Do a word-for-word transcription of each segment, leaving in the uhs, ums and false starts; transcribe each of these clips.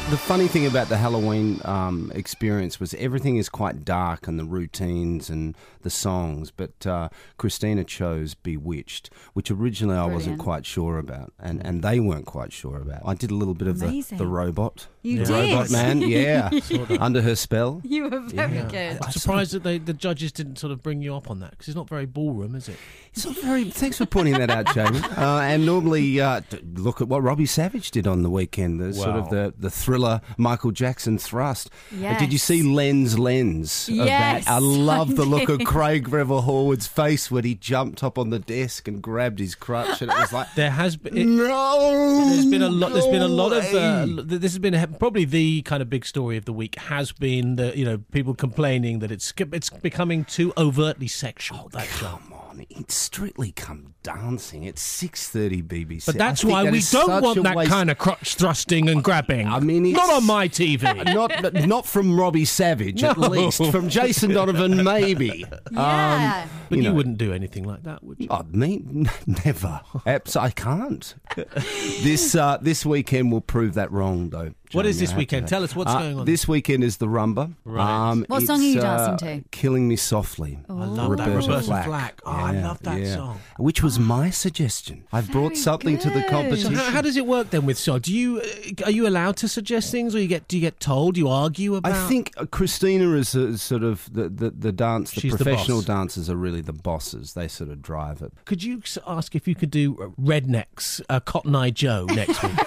The funny thing about the Halloween um, experience was everything is quite dark and the routines and the songs, but uh, Christina chose Bewitched, which originally I Brilliant. wasn't quite sure about, and, and they weren't quite sure about. I did a little bit of the, Amazing. the robot. You the did? Robot Man, yeah, under her spell. You were very Yeah. good. I'm surprised that they, the judges didn't sort of bring you up on that, because it's not very ballroom, is it? It's not very. Thanks for pointing that out, Jamie. Uh, and normally, uh, d- look at what Robbie Savage did on the weekend. The sort of Wow. the, the thriller Michael Jackson thrust. Uh, Did you Yes. see Len's lens? Of Yes, that? I love I the look of did. Craig Revel Horwood's face when he jumped up on the desk and grabbed his crutch, and it was like, There has been. It, no. There's been a lot. There's been a lot of. Uh, way. l- this has been a, probably the kind of big story of the week. Has been the you know people complaining that it's it's becoming too overtly sexual. that show. Come on, it's Strictly Come Dancing. It's six thirty B B C. But that's I think why that we is don't such want a that waste- kind of crotch thrusting and grabbing. I mean, it's- not on my T V. Not, not from Robbie Savage, at No. least. From Jason Donovan, maybe. Yeah. But you, you know. wouldn't do anything like that, would you? Oh, me? N- Never. Abs- I can't. This uh, this weekend will prove that wrong, though. What is Jamie, this I have weekend? to- Tell us what's Uh, going on. This weekend is the Rumba. Right. What song are you it's, dancing uh, to? Killing Me Softly. I love that. Roberta Roberta Flack. Flack. Oh, I love that song. Which was my suggestion. I've brought Very something to the good. So competition. how, how does it work then with song? Do you uh, are you allowed to suggest things, or you get do you get told? Do you argue about? I think uh, Christina is uh, sort of the, the, the dance, the She's the professional boss. dancers are really the bosses. They sort of drive it. Could you s- ask if you could do uh, Rednecks, uh, Cotton Eye Joe next week?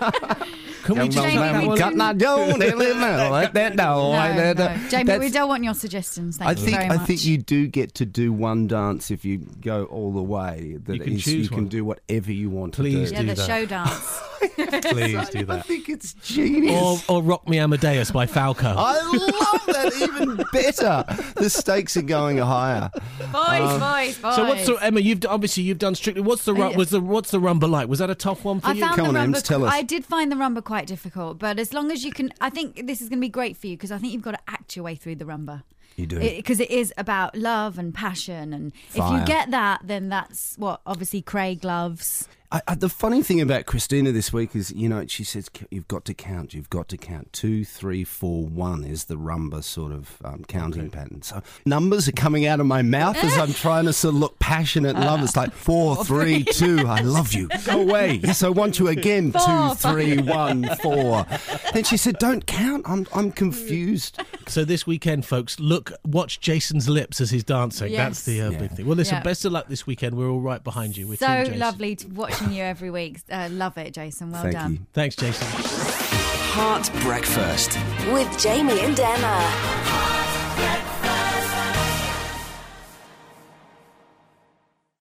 Can we just Jamie, have that we one? got Got don't let that No, no. no. Jamie, That's- we don't want your suggestions. Thank I you think very I much. think you do get to do one dance if you go all the way. That You can is- choose you can one. do whatever you want Please to Yeah, do. the that. show dance. Please do I that. think it's genius. Or, or Rock Me Amadeus by Falco. I love that even better. The stakes are going higher. Boys, boys, boys. So what's the, Emma? You've d- obviously you've done Strictly. What's the ru- yeah. was the what's the rumba like? Was that a tough one for I you? found Come the on, rumba. Ems, tell us. I did find the rumba quite difficult, but as long as you can, I think this is going to be great for you because I think you've got to act your way through the rumba. You do. Because it, it is about love and passion, and if Fire. you get that, then that's what obviously Craig loves. I, I, the funny thing about Christina this week is, you know, she says you've got to count, you've got to count. Two, three, four, one is the rumba sort of um, counting pattern. So numbers are coming out of my mouth as I'm trying to sort of look passionate and love. It's like four, three, two. I love you. Go away. Yes, I want you again. Four. Two, three, one, four. Then she said, "Don't count. I'm I'm confused." So this weekend, folks, look, watch Jason's lips as he's dancing. Yes. That's the uh, Yeah. big thing. Well, listen, Yeah. best of luck this weekend. We're all right behind you. We're So Team Jason. lovely to watching you every week. Uh, love it, Jason. Well Thank done. you. Thanks, Jason. Heart Breakfast. With Jamie and Emma. Heart Breakfast.